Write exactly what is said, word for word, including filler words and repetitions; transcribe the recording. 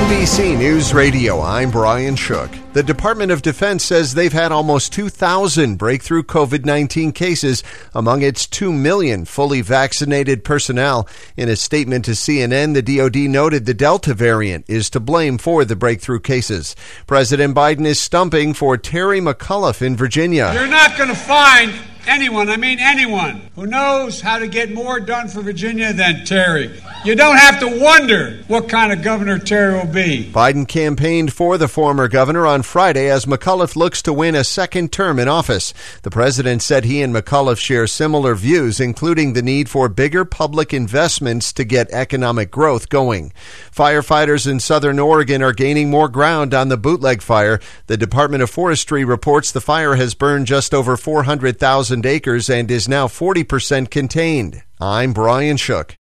N B C News Radio, I'm Brian Shook. The Department of Defense says they've had almost two thousand breakthrough covid nineteen cases among its two million fully vaccinated personnel. In a statement to C N N, the D O D noted the Delta variant is to blame for the breakthrough cases. President Biden is stumping for Terry McAuliffe in Virginia. You're not going to find anyone, I mean anyone, who knows how to get more done for Virginia than Terry. You don't have to wonder what kind of governor Terry will be. Biden campaigned for the former governor on Friday as McAuliffe looks to win a second term in office. The president said he and McAuliffe share similar views, including the need for bigger public investments to get economic growth going. Firefighters in southern Oregon are gaining more ground on the bootleg fire. The Department of Forestry reports the fire has burned just over four hundred thousand acres and is now forty percent contained. I'm Brian Shook.